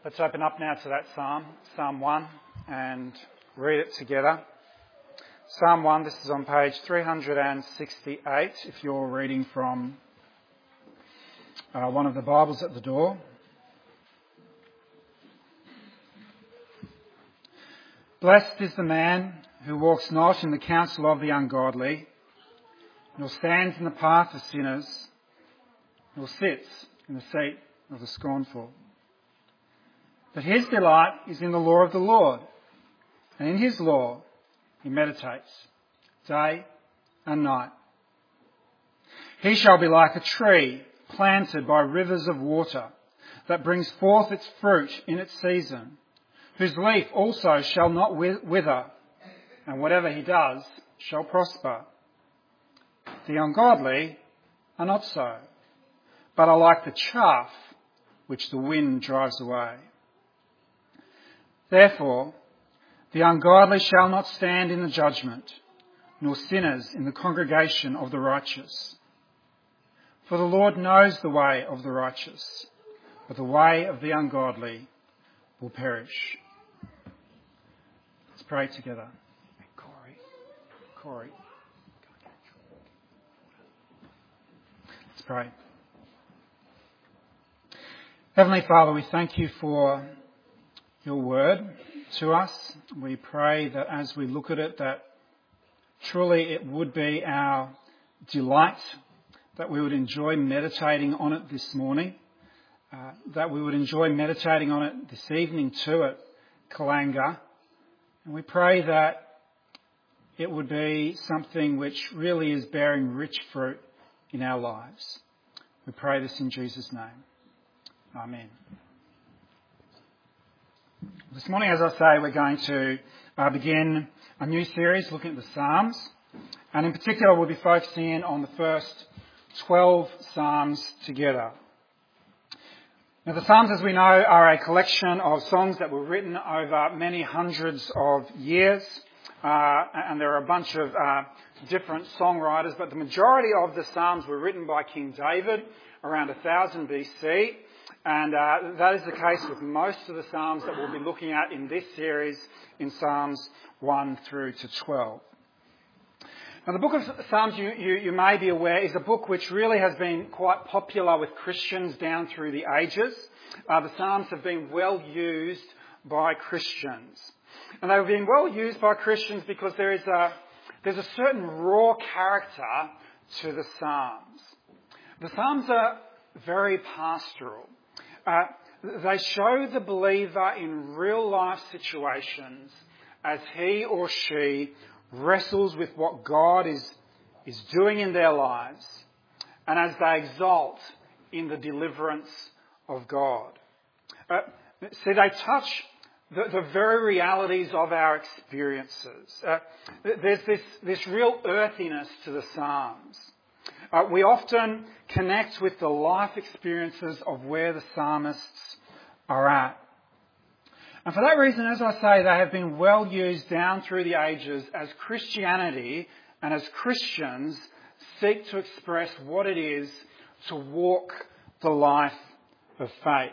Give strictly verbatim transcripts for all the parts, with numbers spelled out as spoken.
Let's open up now to that psalm, Psalm one, and read it together. Psalm one, this is on page three hundred sixty-eight, if you're reading from uh, one of the Bibles at the door. Blessed is the man who walks not in the counsel of the ungodly, nor stands in the path of sinners, nor sits in the seat of the scornful. But his delight is in the law of the Lord, and in his law he meditates day and night. He shall be like a tree planted by rivers of water, that brings forth its fruit in its season, whose leaf also shall not wither, and whatever he does shall prosper. The ungodly are not so, but are like the chaff which the wind drives away. Therefore, the ungodly shall not stand in the judgment, nor sinners in the congregation of the righteous. For the Lord knows the way of the righteous, but the way of the ungodly will perish. Let's pray together. Corey, Corey. Let's pray. Heavenly Father, we thank you for your word to us. We pray that as we look at it, that truly it would be our delight, that we would enjoy meditating on it this morning, uh, that we would enjoy meditating on it this evening too at Kalanga. And we pray that it would be something which really is bearing rich fruit in our lives. We pray this in Jesus' name. Amen. This morning, as I say, we're going to uh, begin a new series looking at the Psalms. And in particular, we'll be focusing in on the first twelve Psalms together. Now, the Psalms, as we know, are a collection of songs that were written over many hundreds of years. Uh, and there are a bunch of uh, different songwriters, but the majority of the Psalms were written by King David around one thousand B C. And uh, that is the case with most of the Psalms that we'll be looking at in this series in Psalms one through to twelve. Now, the book of Psalms, you, you, you may be aware, is a book which really has been quite popular with Christians down through the ages. Uh, the Psalms have been well used by Christians. And they've been well used by Christians because there is a, there's a certain raw character to the Psalms. The Psalms are very pastoral. Uh, they show the believer in real life situations as he or she wrestles with what God is, is doing in their lives, and as they exult in the deliverance of God. Uh, see, they touch the, the very realities of our experiences. Uh, there's this, this real earthiness to the Psalms. Uh, we often connect with the life experiences of where the psalmists are at. And for that reason, as I say, they have been well used down through the ages as Christianity and as Christians seek to express what it is to walk the life of faith.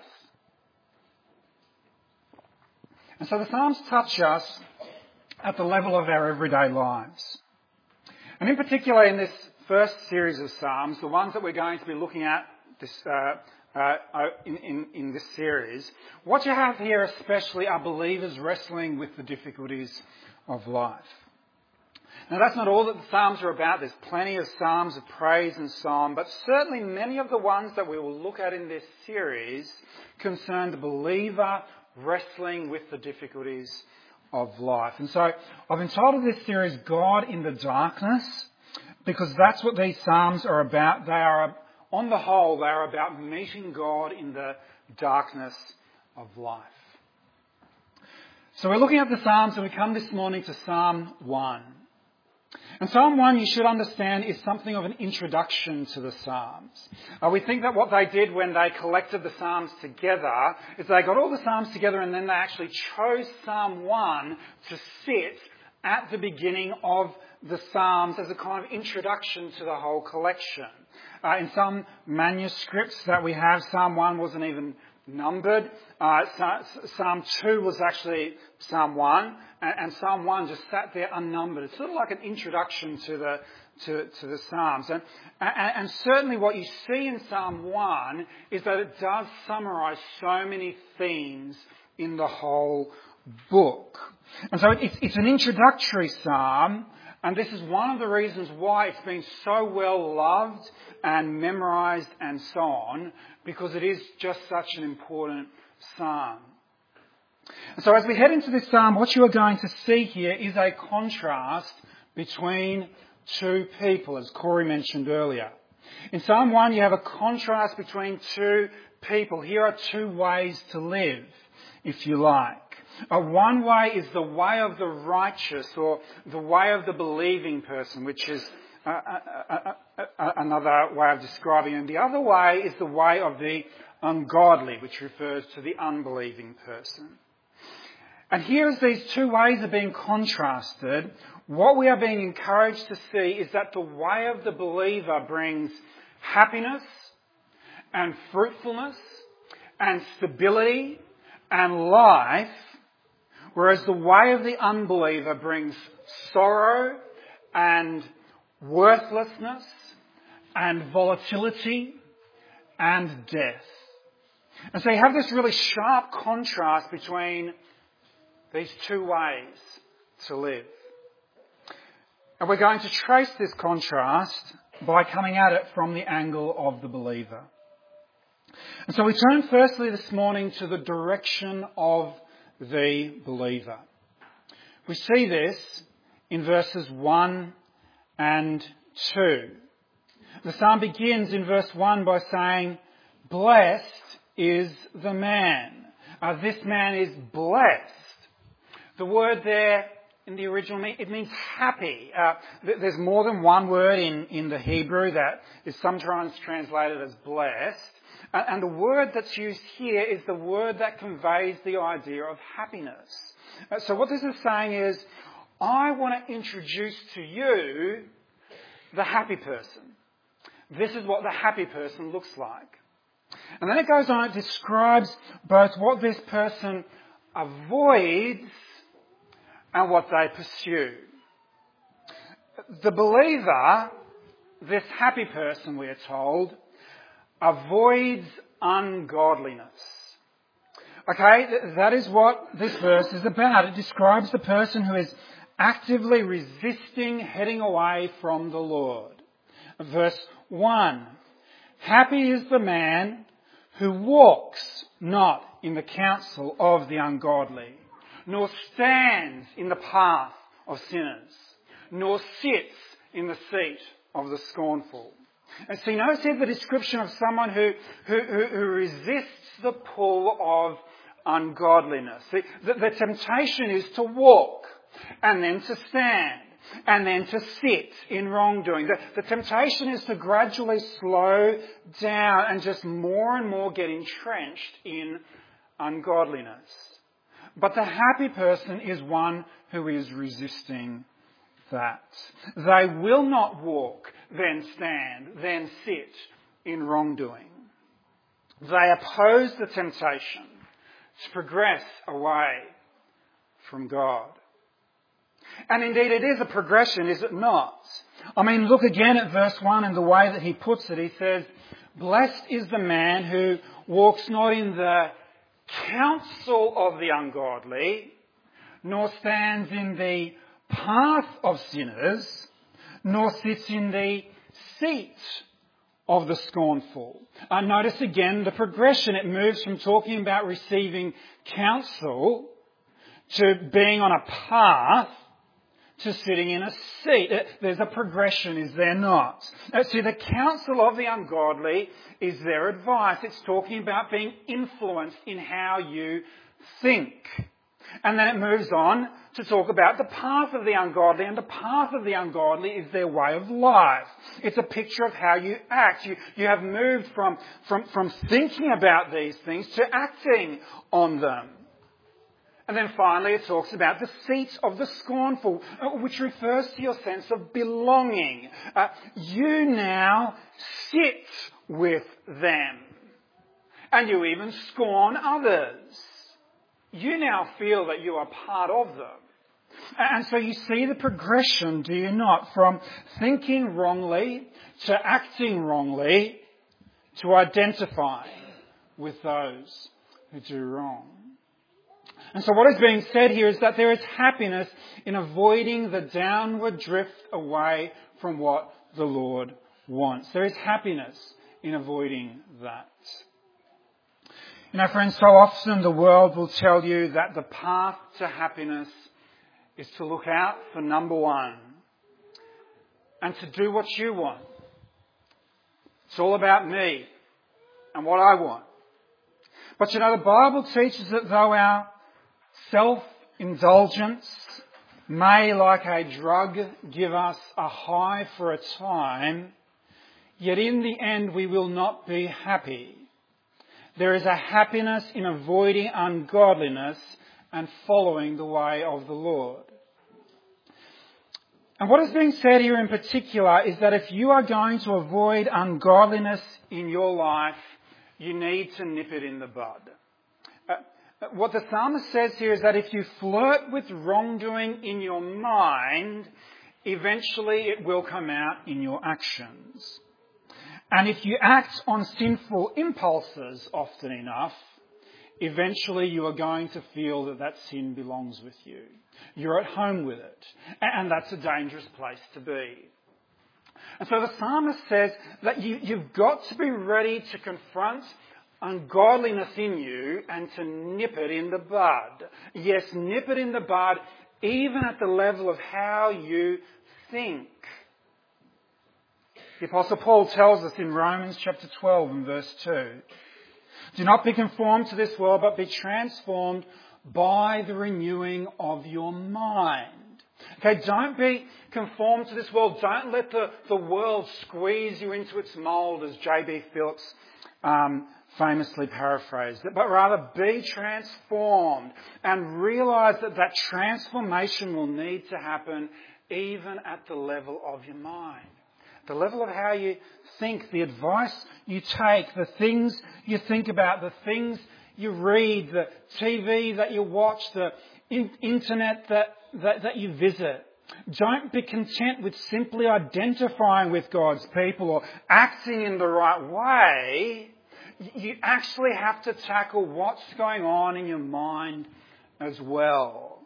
And so the Psalms touch us at the level of our everyday lives. And in particular, in this first series of Psalms, the ones that we're going to be looking at this, uh, uh, in, in, in this series, what you have here especially are believers wrestling with the difficulties of life. Now, that's not all that the Psalms are about. There's plenty of Psalms of praise and psalm, but certainly many of the ones that we will look at in this series concern the believer wrestling with the difficulties of life. And so I've entitled this series, God in the Darkness, because that's what these Psalms are about. They are, on the whole, they are about meeting God in the darkness of life. So we're looking at the Psalms, and we come this morning to Psalm one. And Psalm one, you should understand, is something of an introduction to the Psalms. Uh, we think that what they did when they collected the Psalms together is they got all the Psalms together and then they actually chose Psalm one to sit at the beginning of the Psalms as a kind of introduction to the whole collection. Uh, in some manuscripts that we have, Psalm one wasn't even numbered. Uh, Psalm two was actually Psalm one, and, and Psalm one just sat there unnumbered. It's sort of like an introduction to the to, to the Psalms. And, and, and certainly what you see in Psalm one is that it does summarise so many themes in the whole book. And so it's, it's an introductory psalm, and this is one of the reasons why it's been so well loved and memorised and so on, because it is just such an important psalm. And so as we head into this psalm, what you are going to see here is a contrast between two people, as Corey mentioned earlier. In Psalm one, you have a contrast between two people. Here are two ways to live, if you like. Uh, one way is the way of the righteous, or the way of the believing person, which is uh, uh, uh, uh, another way of describing it. And the other way is the way of the ungodly, which refers to the unbelieving person. And here, as these two ways are being contrasted, what we are being encouraged to see is that the way of the believer brings happiness and fruitfulness and stability and life, whereas the way of the unbeliever brings sorrow and worthlessness and volatility and death. And so you have this really sharp contrast between these two ways to live. And we're going to trace this contrast by coming at it from the angle of the believer. And so we turn firstly this morning to the direction of the believer. We see this in verses one and two. The psalm begins in verse one by saying, "Blessed is the man." Uh, this man is blessed. The word there in the original, it means happy. Uh, there's more than one word in, in the Hebrew that is sometimes translated as blessed. And the word that's used here is the word that conveys the idea of happiness. So what this is saying is, I want to introduce to you the happy person. This is what the happy person looks like. And then it goes on, it describes both what this person avoids and what they pursue. The believer, this happy person, we are told, avoids ungodliness. Okay, that is what this verse is about. It describes the person who is actively resisting heading away from the Lord. Verse one, "Happy is the man who walks not in the counsel of the ungodly, nor stands in the path of sinners, nor sits in the seat of the scornful." And see, notice here the description of someone who, who, who, who resists the pull of ungodliness. See, the, the temptation is to walk, and then to stand, and then to sit in wrongdoing. The, the temptation is to gradually slow down and just more and more get entrenched in ungodliness. But the happy person is one who is resisting that. They will not walk, then stand, then sit in wrongdoing. They oppose the temptation to progress away from God. And indeed it is a progression, is it not? I mean, look again at verse one and the way that he puts it. He says, "Blessed is the man who walks not in the counsel of the ungodly, nor stands in the path of sinners, nor sits in the seat of the scornful." Uh, notice again the progression. It moves from talking about receiving counsel to being on a path to sitting in a seat. There's a progression, is there not? Uh, see, the counsel of the ungodly is their advice. It's talking about being influenced in how you think. And then it moves on to talk about the path of the ungodly, and the path of the ungodly is their way of life. It's a picture of how you act. You, you have moved from, from, from thinking about these things to acting on them. And then finally it talks about the seat of the scornful, which refers to your sense of belonging. Uh, you now sit with them. And you even scorn others. You now feel that you are part of them. And so you see the progression, do you not, from thinking wrongly to acting wrongly to identifying with those who do wrong. And so what is being said here is that there is happiness in avoiding the downward drift away from what the Lord wants. There is happiness in avoiding that. You know, friends, so often the world will tell you that the path to happiness is to look out for number one and to do what you want. It's all about me and what I want. But you know, the Bible teaches that though our self-indulgence may, like a drug, give us a high for a time, yet in the end we will not be happy. There is a happiness in avoiding ungodliness and following the way of the Lord. And what is being said here in particular is that if you are going to avoid ungodliness in your life, you need to nip it in the bud. Uh, what the psalmist says here is that if you flirt with wrongdoing in your mind, eventually it will come out in your actions. And if you act on sinful impulses often enough, eventually you are going to feel that that sin belongs with you. You're at home with it. And that's a dangerous place to be. And so the psalmist says that you, you've got to be ready to confront ungodliness in you and to nip it in the bud. Yes, nip it in the bud, even at the level of how you think. The Apostle Paul tells us in Romans chapter twelve and verse two, do not be conformed to this world, but be transformed by the renewing of your mind. Okay, don't be conformed to this world. Don't let the, the world squeeze you into its mould, as J B Phillips um, famously paraphrased it, but rather be transformed and realise that that transformation will need to happen even at the level of your mind. The level of how you think, the advice you take, the things you think about, the things you read, the T V that you watch, the in- internet that, that, that you visit. Don't be content with simply identifying with God's people or acting in the right way. You actually have to tackle what's going on in your mind as well.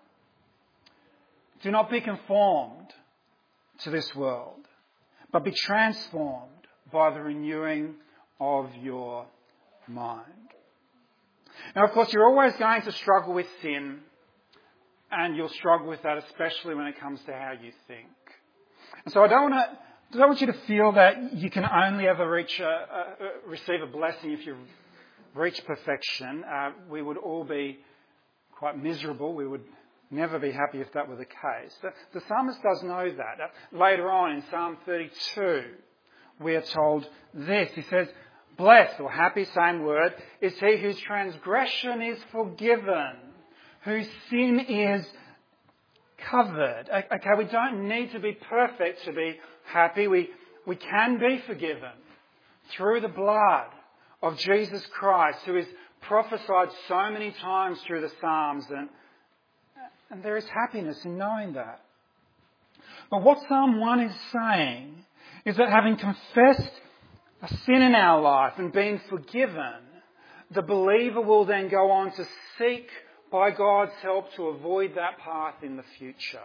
Do not be conformed to this world, but be transformed by the renewing of your mind. Now, of course, you're always going to struggle with sin, and you'll struggle with that, especially when it comes to how you think. And so I don't want to, I don't want you to feel that you can only ever reach a, a, receive a blessing if you reach perfection. Uh, we would all be quite miserable. We would never be happy if that were the case. The, the psalmist does know that. Uh, later on in Psalm thirty-two, we are told this. He says, blessed, or happy, same word, is he whose transgression is forgiven, whose sin is covered. Okay, we don't need to be perfect to be happy. We, we can be forgiven through the blood of Jesus Christ, who is prophesied so many times through the Psalms, and, and there is happiness in knowing that. But what Psalm one is saying is that having confessed a sin in our life and been forgiven, the believer will then go on to seek by God's help to avoid that path in the future.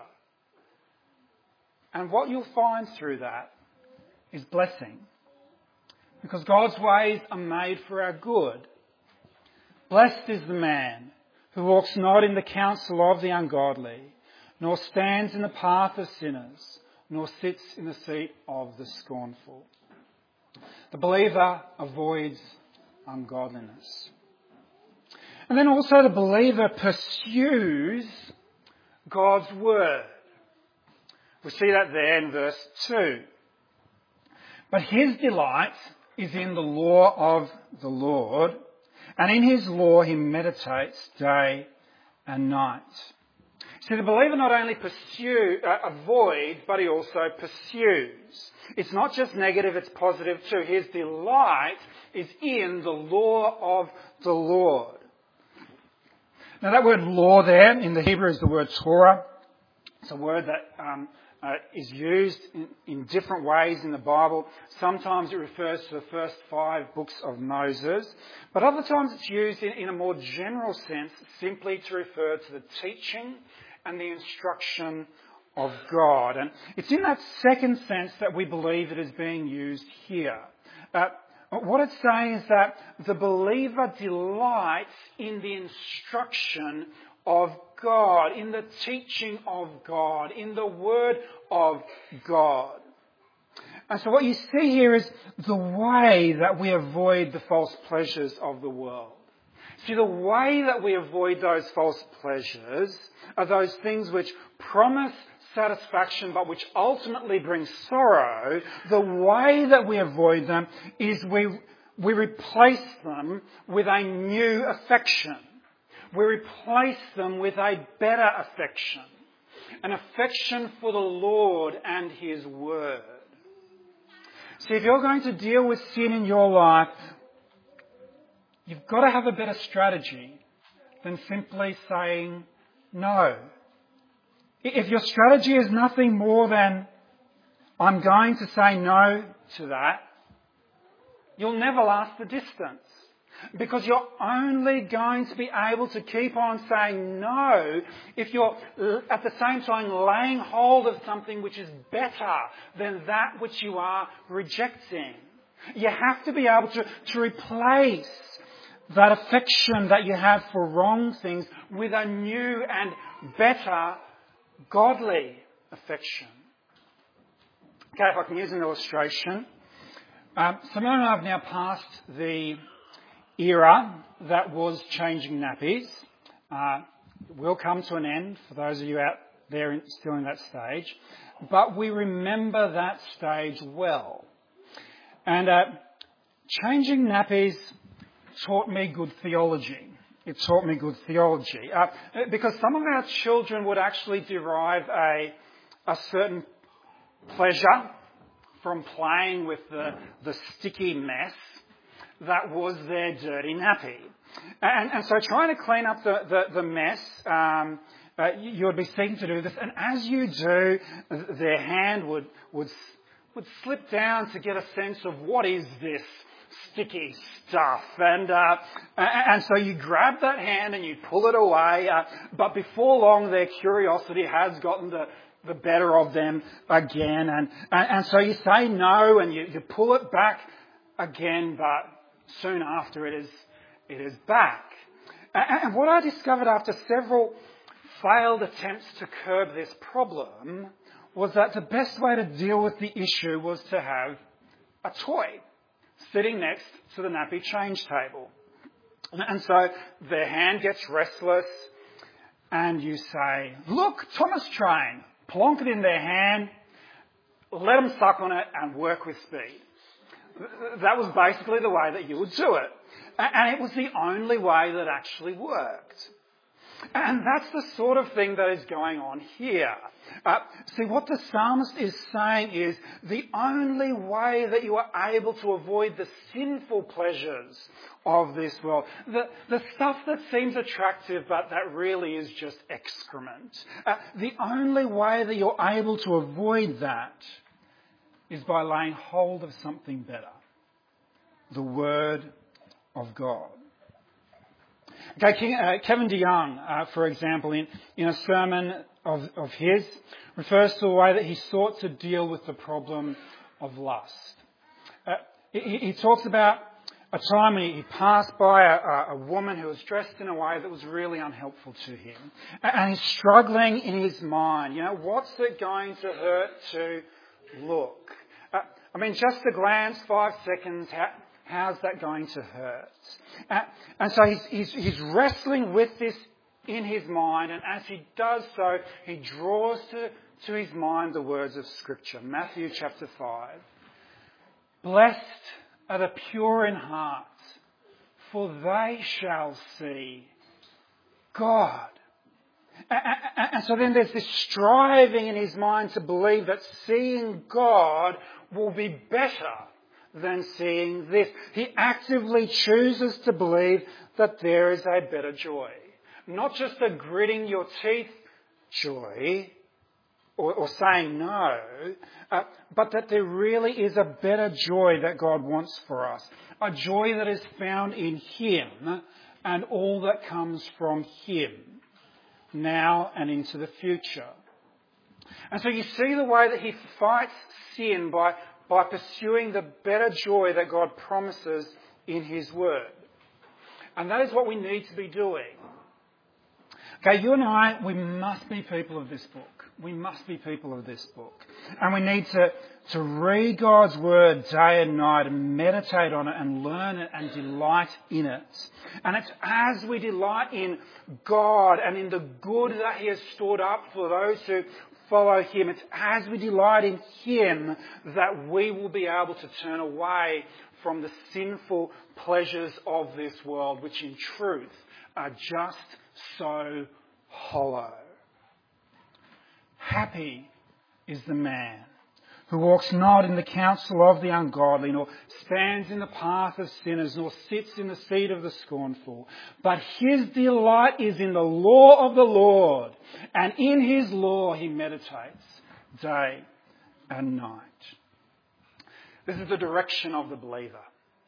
And what you'll find through that is blessing. Because God's ways are made for our good. Blessed is the man who walks not in the counsel of the ungodly, nor stands in the path of sinners, nor sits in the seat of the scornful. The believer avoids ungodliness. And then also the believer pursues God's word. We see that there in verse two. But his delight is in the law of the Lord, and in his law he meditates day and night. See, the believer not only pursue, uh, avoid, but he also pursues. It's not just negative, it's positive too. His delight is in the law of the Lord. Now that word law there in the Hebrew is the word Torah. It's a word that um, uh, is used in, in different ways in the Bible. Sometimes it refers to the first five books of Moses, but other times it's used in, in a more general sense, simply to refer to the teaching and the instruction of God. And it's in that second sense that we believe it is being used here. Uh, what it's saying is that the believer delights in the instruction of God, in the teaching of God, in the word of God. And so what you see here is the way that we avoid the false pleasures of the world. See, the way that we avoid those false pleasures are those things which promise satisfaction but which ultimately bring sorrow. The way that we avoid them is we, we replace them with a new affection. We replace them with a better affection. An affection for the Lord and His Word. See, if you're going to deal with sin in your life, you've got to have a better strategy than simply saying no. If your strategy is nothing more than, I'm going to say no to that, you'll never last the distance. Because you're only going to be able to keep on saying no if you're at the same time laying hold of something which is better than that which you are rejecting. You have to be able to, to replace that affection that you have for wrong things with a new and better godly affection. Okay, if I can use an illustration. Um, Simone and I have now passed the era that was changing nappies. Uh, will come to an end for those of you out there in, still in that stage. But we remember that stage well. And uh, changing nappies taught me good theology. It taught me good theology. Uh, because some of our children would actually derive a, a certain pleasure from playing with the, the sticky mess that was their dirty nappy. And, and so trying to clean up the, the, the mess, um, uh, you would be seeking to do this. And as you do, their hand would, would, would slip down to get a sense of what is this sticky stuff. And, uh, and so you grab that hand and you pull it away. Uh, but before long, their curiosity has gotten the, the better of them again. And, and, and so you say no and you, you pull it back again, but soon after it is, it is back. And what I discovered after several failed attempts to curb this problem was that the best way to deal with the issue was to have a toy sitting next to the nappy change table. And so their hand gets restless and you say, look, Thomas Train, plonk it in their hand, let them suck on it and work with speed. That was basically the way that you would do it. And it was the only way that actually worked. And that's the sort of thing that is going on here. Uh, see, what the psalmist is saying is the only way that you are able to avoid the sinful pleasures of this world, the, the stuff that seems attractive but that really is just excrement, uh, the only way that you're able to avoid that is by laying hold of something better, the Word of God. Okay, King, uh, Kevin DeYoung, uh, for example, in, in a sermon of, of his, refers to the way that he sought to deal with the problem of lust. Uh, he, he talks about a time when he passed by a, a woman who was dressed in a way that was really unhelpful to him. And he's struggling in his mind. You know, what's it going to hurt to look? Uh, I mean, just a glance, five seconds, how, how's that going to hurt? Uh, and so he's, he's, he's wrestling with this in his mind, and as he does so, he draws to, to his mind the words of Scripture. Matthew chapter five. Blessed are the pure in heart, for they shall see God. And so then there's this striving in his mind to believe that seeing God will be better than seeing this. He actively chooses to believe that there is a better joy. Not just a gritting your teeth joy or, or saying no, uh, but that there really is a better joy that God wants for us. A joy that is found in Him and all that comes from Him, now and into the future. And so you see the way that he fights sin by, by pursuing the better joy that God promises in His Word. And that is what we need to be doing. Okay, you and I, we must be people of this book. We must be people of this book. And we need to, to read God's Word day and night and meditate on it and learn it and delight in it. And it's as we delight in God and in the good that He has stored up for those who follow Him, it's as we delight in Him that we will be able to turn away from the sinful pleasures of this world, which in truth are just so hollow. Happy is the man who walks not in the counsel of the ungodly, nor stands in the path of sinners, nor sits in the seat of the scornful. But his delight is in the law of the Lord, and in His law he meditates day and night. This is the direction of the believer.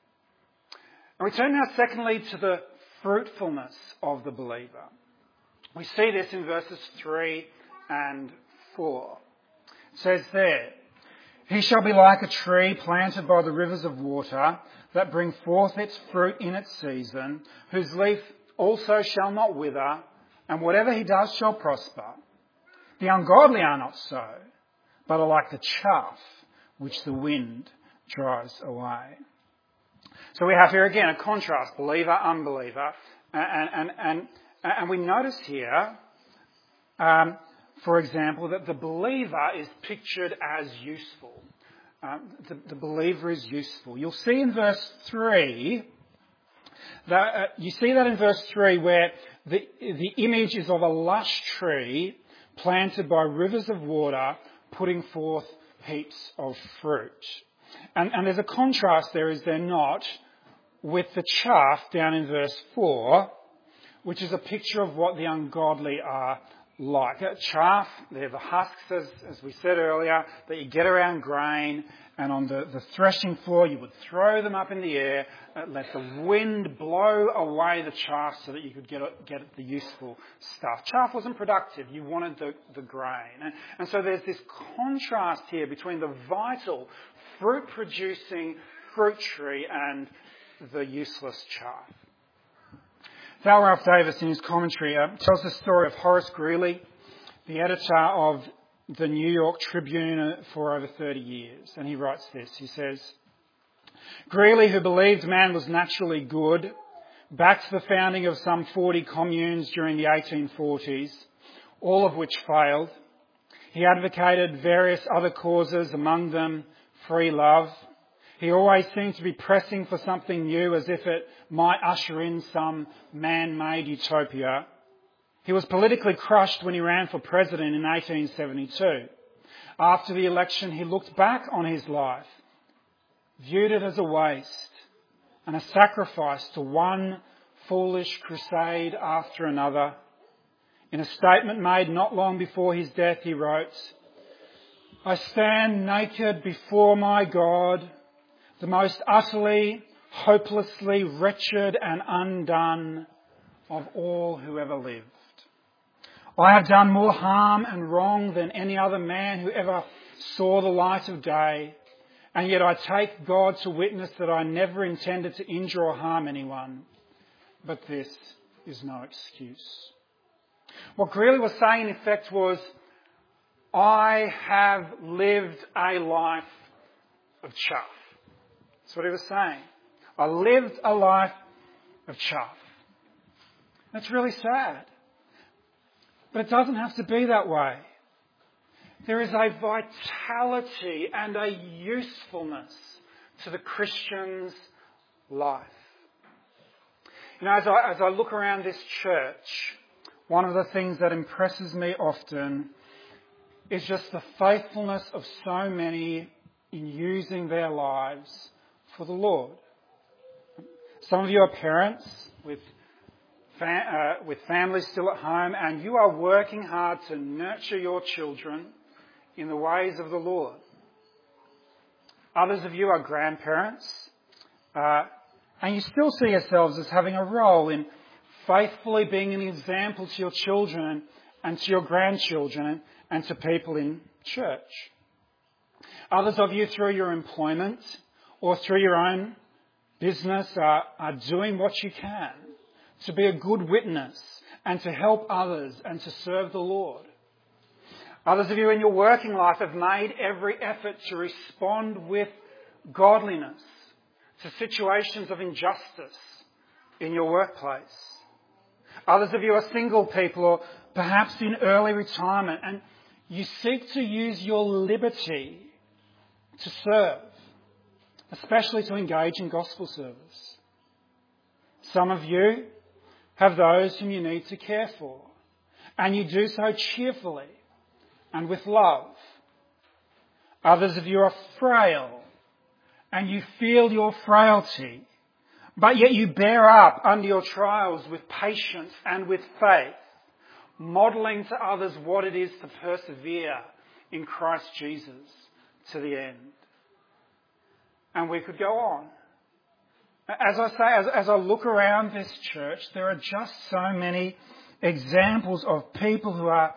And we turn now secondly to the fruitfulness of the believer. We see this in verses three and four. It says there, "He shall be like a tree planted by the rivers of water, that bring forth its fruit in its season, whose leaf also shall not wither, and whatever he does shall prosper. The ungodly are not so, but are like the chaff which the wind drives away." So we have here again a contrast, believer, unbeliever, and, and, and, and we notice here, um, for example, that the believer is pictured as useful. Um, the, the believer is useful. You'll see in verse three, that, uh, you see that in verse three where the, the image is of a lush tree planted by rivers of water, putting forth heaps of fruit. And, and there's a contrast there, is there not, with the chaff down in verse four, which is a picture of what the ungodly are like. Uh, chaff, they're the husks, as, as we said earlier, that you get around grain, and on the, the threshing floor you would throw them up in the air, uh, let the wind blow away the chaff so that you could get, get the useful stuff. Chaff wasn't productive, you wanted the, the grain. And, and so there's this contrast here between the vital, fruit-producing fruit tree and the useless chaff. Val Ralph Davis, in his commentary, uh, tells the story of Horace Greeley, the editor of the New York Tribune for over thirty years. And he writes this. He says, "Greeley, who believed man was naturally good, backed the founding of some forty communes during the eighteen forties, all of which failed. He advocated various other causes, among them free love. He always seemed to be pressing for something new, as if it might usher in some man-made utopia. He was politically crushed when he ran for president in eighteen seventy-two. After the election, he looked back on his life, viewed it as a waste and a sacrifice to one foolish crusade after another. In a statement made not long before his death, he wrote, 'I stand naked before my God, the most utterly, hopelessly wretched and undone of all who ever lived. I have done more harm and wrong than any other man who ever saw the light of day, and yet I take God to witness that I never intended to injure or harm anyone. But this is no excuse.' What Greeley was saying, in effect, was, I have lived a life of chaff. That's what he was saying. I lived a life of chaff. That's really sad. But it doesn't have to be that way. There is a vitality and a usefulness to the Christian's life. You know, as I, as I look around this church, one of the things that impresses me often is just the faithfulness of so many in using their lives for the Lord. Some of you are parents with fa- uh, with families still at home, and you are working hard to nurture your children in the ways of the Lord. Others of you are grandparents, uh, and you still see yourselves as having a role in faithfully being an example to your children and to your grandchildren and to people in church. Others of you, through your employment or through your own business, are, are doing what you can to be a good witness and to help others and to serve the Lord. Others of you in your working life have made every effort to respond with godliness to situations of injustice in your workplace. Others of you are single people or perhaps in early retirement, and you seek to use your liberty to serve, especially to engage in gospel service. Some of you have those whom you need to care for, and you do so cheerfully and with love. Others of you are frail, and you feel your frailty, but yet you bear up under your trials with patience and with faith, modelling to others what it is to persevere in Christ Jesus to the end. And we could go on. As I say, as, as I look around this church, there are just so many examples of people who are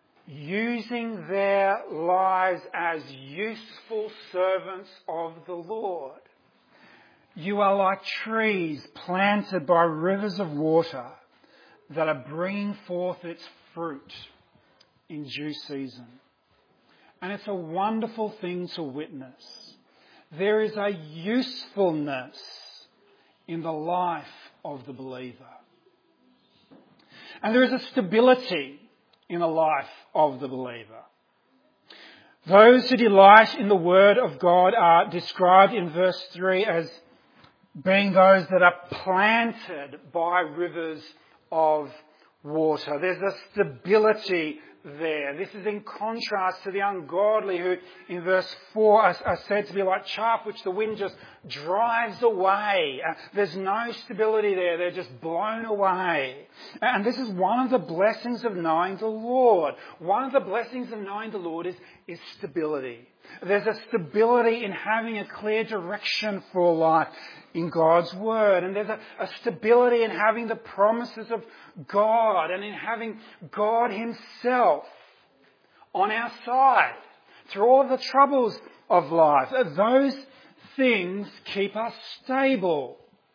using their lives as useful servants of the Lord. You are like trees planted by rivers of water that are bringing forth its fruit in due season. And it's a wonderful thing to witness. There is a usefulness in the life of the believer. And there is a stability in the life of the believer. Those who delight in the Word of God are described in verse three as being those that are planted by rivers of water. There's a stability there. This is in contrast to the ungodly who, in verse four, are, are said to be like chaff which the wind just drives away. Uh, there's no stability there. They're just blown away. And this is one of the blessings of knowing the Lord. One of the blessings of knowing the Lord is, is stability. There's a stability in having a clear direction for life in God's Word. And there's a, a stability in having the promises of God and in having God Himself on our side through all of the troubles of life. Those things keep us stable.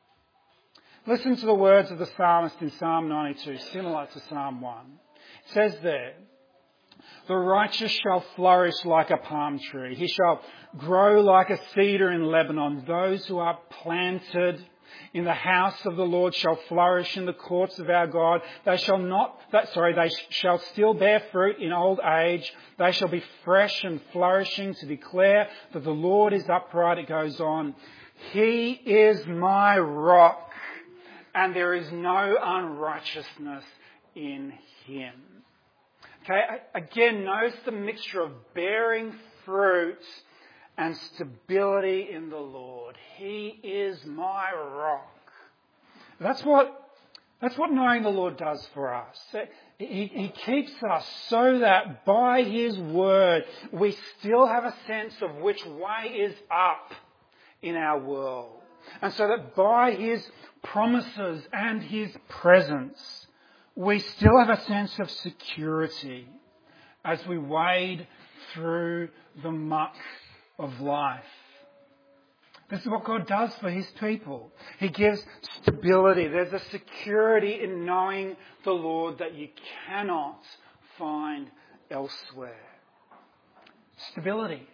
Listen to the words of the psalmist in Psalm ninety-two, similar to Psalm one. It says there, "The righteous shall flourish like a palm tree. He shall grow like a cedar in Lebanon. Those who are planted in the house of the Lord shall flourish in the courts of our God. They shall not, that, sorry, they shall still bear fruit in old age. They shall be fresh and flourishing to declare that the Lord is upright." It goes on. "He is my rock, and there is no unrighteousness in Him." Okay, again, notice the mixture of bearing fruit and stability in the Lord. He is my rock. That's what, that's what knowing the Lord does for us. He, he keeps us so that by His Word we still have a sense of which way is up in our world. And so that by His promises and His presence we still have a sense of security as we wade through the muck of life. This is what God does for His people. He gives stability. There's a security in knowing the Lord that you cannot find elsewhere. Stability.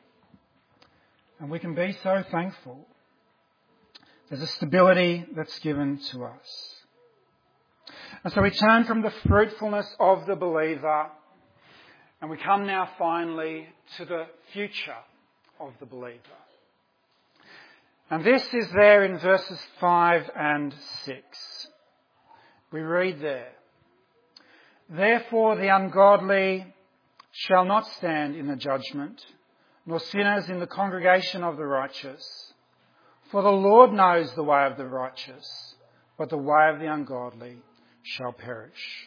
And we can be so thankful. There's a stability that's given to us. And so we turn from the fruitfulness of the believer and we come now finally to the future of the believer. And this is there in verses five and six. We read there, Therefore the ungodly shall not stand in the judgment, nor sinners in the congregation of the righteous. For the Lord knows the way of the righteous, but the way of the ungodly shall perish.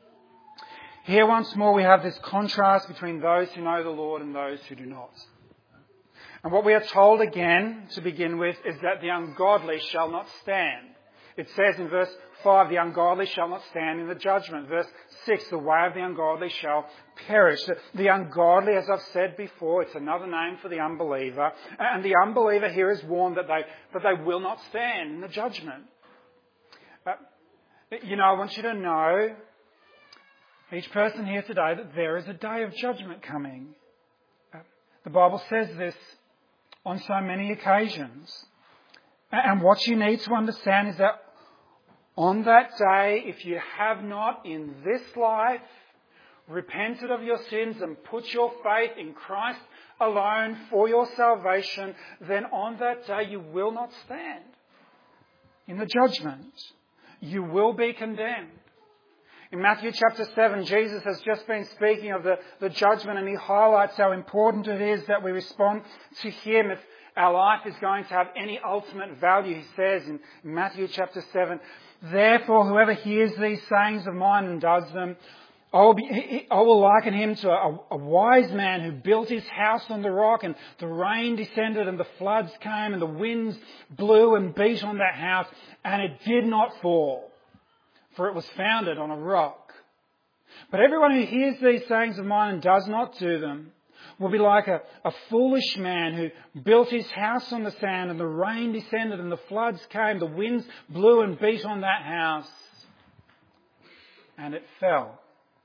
Here once more we have this contrast between those who know the Lord and those who do not. And what we are told again to begin with is that the ungodly shall not stand. It says in verse five, the ungodly shall not stand in the judgment. Verse six, the way of the ungodly shall perish. The, the ungodly, as I've said before, it's another name for the unbeliever. And the unbeliever here is warned that they, that they will not stand in the judgment. Uh, you know, I want you to know, each person here today, that there is a day of judgment coming. Uh, the Bible says this on so many occasions. And what you need to understand is that on that day, if you have not in this life repented of your sins and put your faith in Christ alone for your salvation, then on that day you will not stand in the judgment. You will be condemned. In Matthew chapter seven, Jesus has just been speaking of the, the judgment, and he highlights how important it is that we respond to him if our life is going to have any ultimate value. He says in Matthew chapter seven, therefore whoever hears these sayings of mine and does them, I will, be, I will liken him to a, a wise man who built his house on the rock, and the rain descended and the floods came and the winds blew and beat on that house, and it did not fall, for it was founded on a rock. But everyone who hears these sayings of mine and does not do them will be like a, a foolish man who built his house on the sand, and the rain descended and the floods came, the winds blew and beat on that house, and it fell.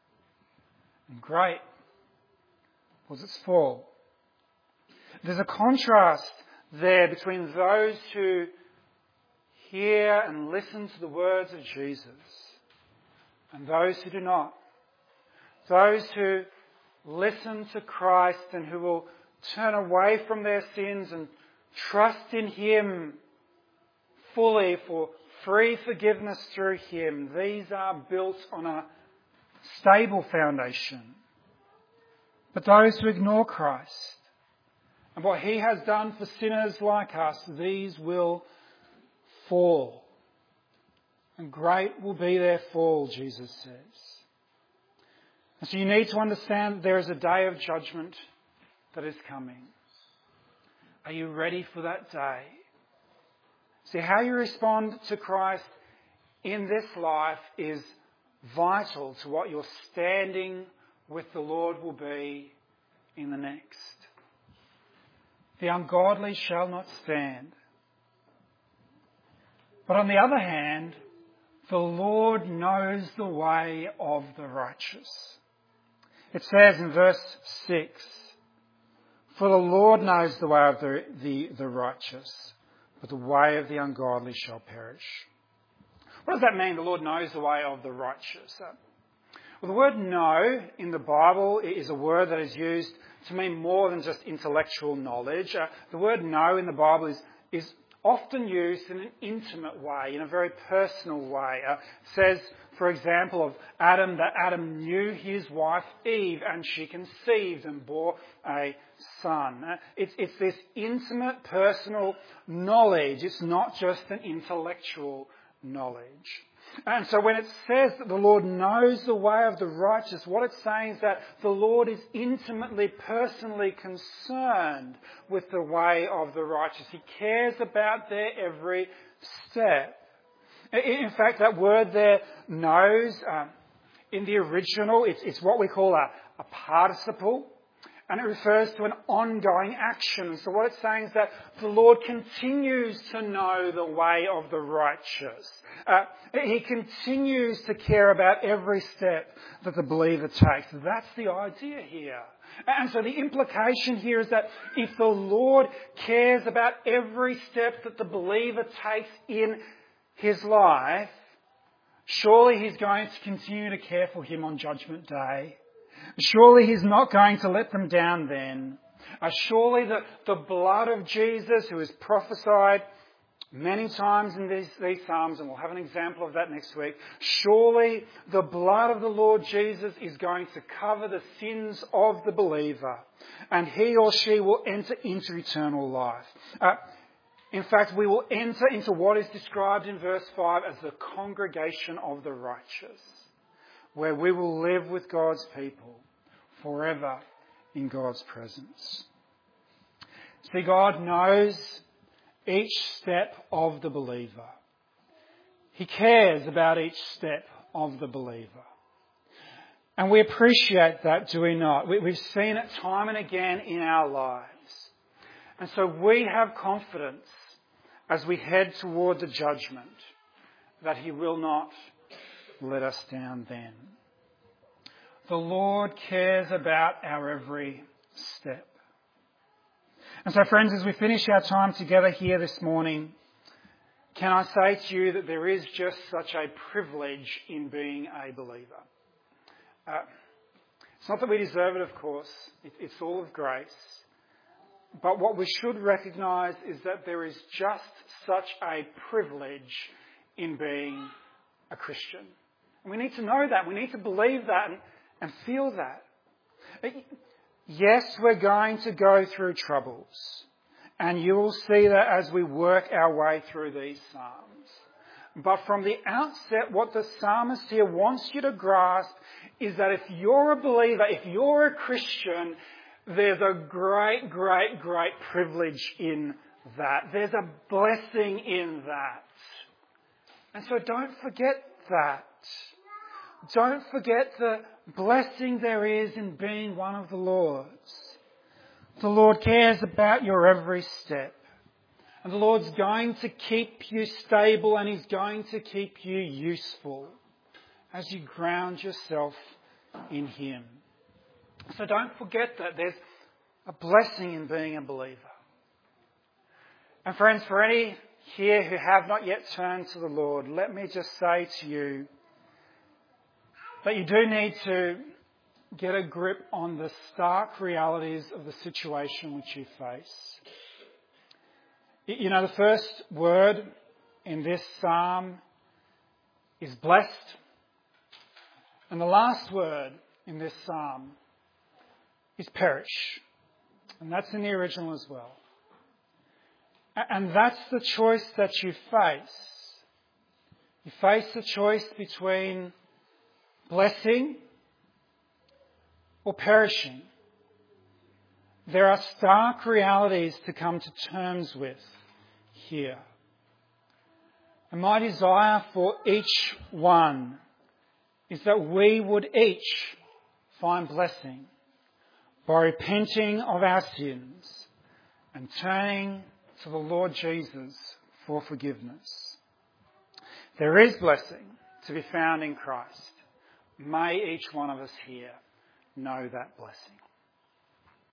And great was its fall. There's a contrast there between those who hear and listen to the words of Jesus and those who do not. Those who listen to Christ and who will turn away from their sins and trust in Him fully for free forgiveness through Him. These are built on a stable foundation. But those who ignore Christ and what He has done for sinners like us, these will fall. And great will be their fall, Jesus says. And so you need to understand that there is a day of judgment that is coming. Are you ready for that day? See, how you respond to Christ in this life is vital to what your standing with the Lord will be in the next. The ungodly shall not stand. But on the other hand, the Lord knows the way of the righteous. It says in verse six, for the Lord knows the way of the, the, the righteous, but the way of the ungodly shall perish. What does that mean, the Lord knows the way of the righteous? Uh, well, the word know in the Bible is a word that is used to mean more than just intellectual knowledge. Uh, the word know in the Bible is, is often used in an intimate way, in a very personal way. Uh, it says, for example, of Adam, that Adam knew his wife Eve, and she conceived and bore a son. Uh, it's, it's this intimate, personal knowledge. It's not just an intellectual knowledge. And so when it says that the Lord knows the way of the righteous, what it's saying is that the Lord is intimately, personally concerned with the way of the righteous. He cares about their every step. In fact, that word there, knows, um, in the original, it's, it's what we call a, a participle. And it refers to an ongoing action. So what it's saying is that the Lord continues to know the way of the righteous. Uh, he continues to care about every step that the believer takes. That's the idea here. And so the implication here is that if the Lord cares about every step that the believer takes in his life, surely He's going to continue to care for him on Judgment Day. Surely He's not going to let them down then. Uh, surely the, the blood of Jesus, who is prophesied many times in these, these Psalms, and we'll have an example of that next week, surely the blood of the Lord Jesus is going to cover the sins of the believer, and he or she will enter into eternal life. Uh, in fact, we will enter into what is described in verse five as the congregation of the righteous, where we will live with God's people forever in God's presence. See, God knows each step of the believer. He cares about each step of the believer. And we appreciate that, do we not? We, we've seen it time and again in our lives. And so we have confidence as we head toward the judgment that he will not let us down then. The Lord cares about our every step. And so, friends, as we finish our time together here this morning, can I say to you that there is just such a privilege in being a believer. Uh, it's not that we deserve it, of course. It, it's all of grace. But what we should recognise is that there is just such a privilege in being a Christian. And we need to know that. We need to believe that and, and feel that. Yes, we're going to go through troubles. And you will see that as we work our way through these Psalms. But from the outset, what the psalmist here wants you to grasp is that if you're a believer, if you're a Christian, there's a great, great, great privilege in that. There's a blessing in that. And so don't forget that. Don't forget the blessing there is in being one of the Lord's. The Lord cares about your every step. And the Lord's going to keep you stable and He's going to keep you useful as you ground yourself in Him. So don't forget that there's a blessing in being a believer. And friends, for any here who have not yet turned to the Lord, let me just say to you that you do need to get a grip on the stark realities of the situation which you face. You know, the first word in this psalm is blessed. And the last word in this psalm is perish. And that's in the original as well. And that's the choice that you face. You face the choice between blessing or perishing. There are stark realities to come to terms with here. And my desire for each one is that we would each find blessing by repenting of our sins and turning to the Lord Jesus for forgiveness. There is blessing to be found in Christ. May each one of us here know that blessing.